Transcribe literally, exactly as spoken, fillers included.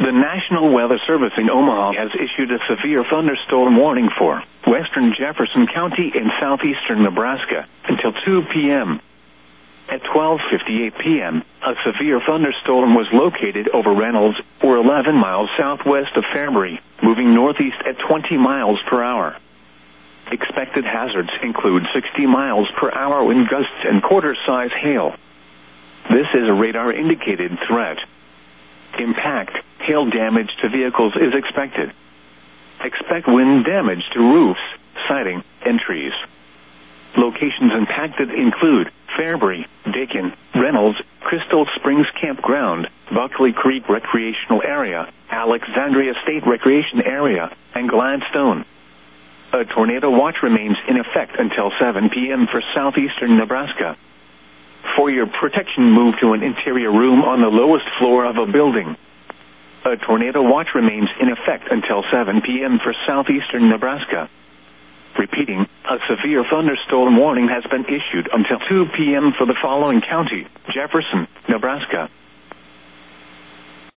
The National Weather Service in Omaha has issued a severe thunderstorm warning for western Jefferson County in southeastern Nebraska until two p m At twelve fifty-eight p m, a severe thunderstorm was located over Reynolds, or eleven miles southwest of Fairbury, moving northeast at twenty miles per hour. Expected hazards include sixty miles per hour wind gusts and quarter-size hail. This is a radar-indicated threat. Impact, hail damage to vehicles is expected. Expect wind damage to roofs, siding, and trees. Locations impacted include Fairbury, Dakin, Reynolds, Crystal Springs Campground, Buckley Creek Recreational Area, Alexandria State Recreation Area, and Gladstone. A tornado watch remains in effect until seven p m for southeastern Nebraska. For your protection, move to an interior room on the lowest floor of a building. A tornado watch remains in effect until seven p m for southeastern Nebraska. Repeating, a severe thunderstorm warning has been issued until two p m for the following county: Jefferson, Nebraska,